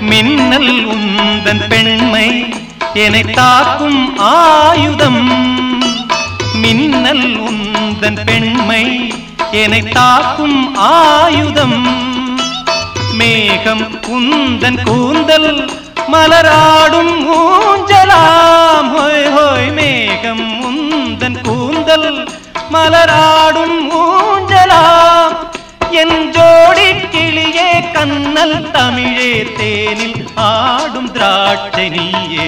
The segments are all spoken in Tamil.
மின்னல் உந்தன் பெண்மை என்னை தாக்கும் ஆயுதம். மின்னல் உந்தன் பெண்மை என்னை தாக்கும் ஆயுதம். மேகம் உந்தன் கூந்தல் மலராடும் ஊஞ்சலாம். ஹோய் ஹோய் மேகம் உந்தன் கூந்தல் மலராடும் ஊஞ்சலாம். என் ஜோடி கிளியே கண்ணல் தமிழே தேனில் ஆடும் திராட்சை நீயே.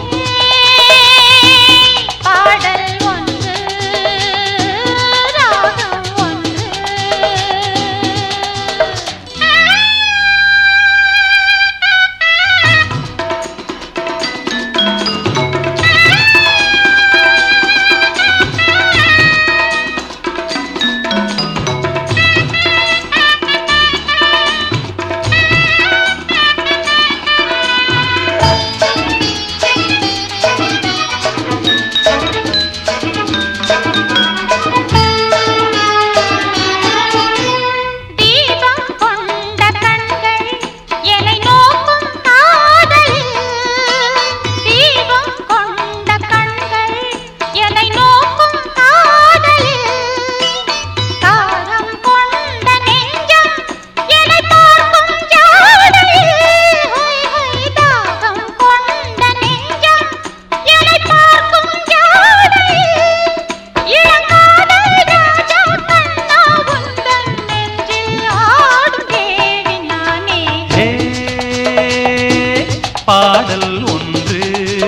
பாடல் ஒன்று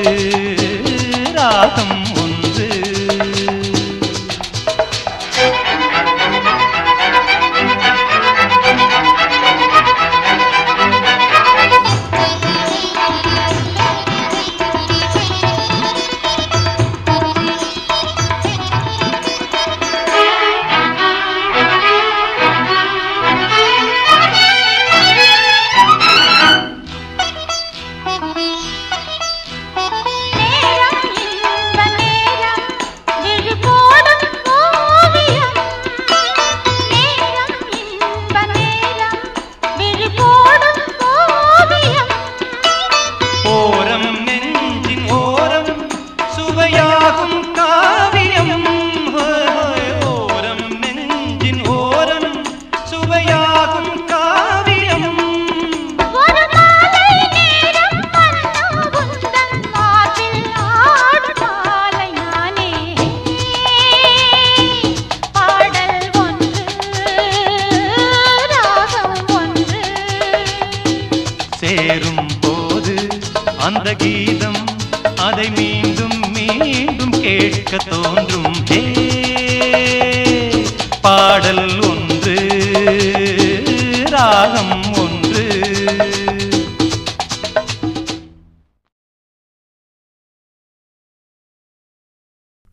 ராகம் ஒன்று. சேரும் போது அந்த கீதம் அதை மீண்டும் மீண்டும் கேட்க தோன்றும். பாடல் ஒன்று ராகம்